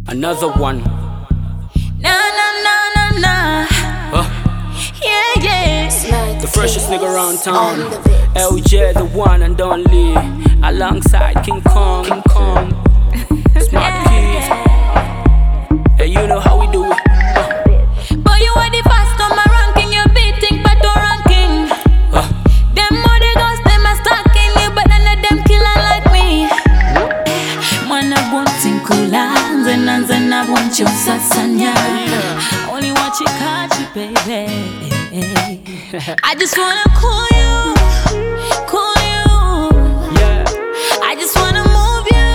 Another one. Na na na na na. Yeah, yeah. The freshest nigga around town. LJ, the one and only. Alongside King Kong. Smart Keys. Hey, you know how we do it. But you are the first on my ranking. You're beating Pato ranking. Them other girls, them are stalking you, but none of them killer like me. Man, I want Tinkula, and I want you Sasanya. Only want you catch you, baby. I just wanna cool you. Yeah. I just wanna move you.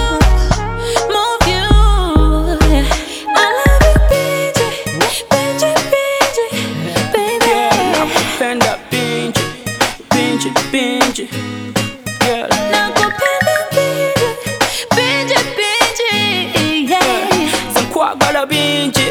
I love you, Benji, baby. Yeah, nakupenda Benji. Yeah. Nakupenda Benji, yeah. Sankwagala Benji.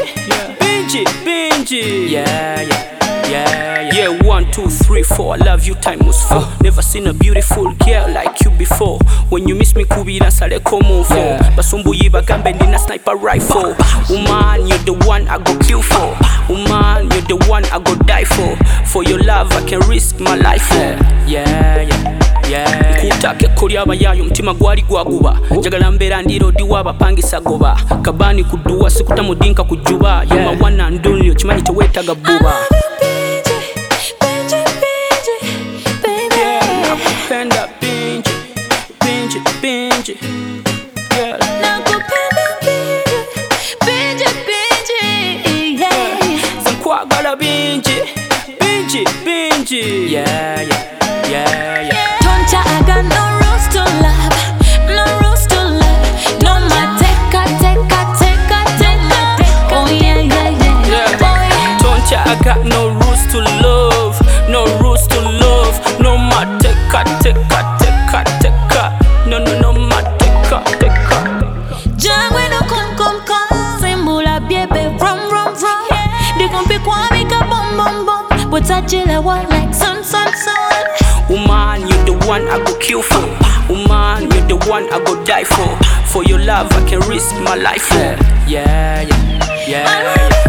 Yeah, 1, 2, 3, 4. I love you times 4. Never seen a beautiful girl like you before. When you miss me kubira sale komo for. Basumbu yiba gambe ndina sniper rifle. Woman, you're the one I go kill for. Woman, you're the one I go die for. For your love I can risk my life for. Yeah. Nkutake kuri abayayo mtima gwali gwaguba. Jagala mbera ndiro diwa bapangisa goba. Kabani kuduwa sikutamudinka kujuba. You my one and only, chimanyi chowetaga buba. Nakupenda Benji. Yeah. Nakupenda Benji, yeah. Sankwagala Benji. Yeah. Toncha, I got no rules to love. No my take. Oh yeah. Toncha, I got no rules to love. No my take. No my take. Jangwe no come. Sembula biebe rum. They gon' pick one make a bum. But I chill a one like sun. Woman, you're the one I go kill for. Woman, you're the one I go die for. For your love I can risk my life for. Yeah.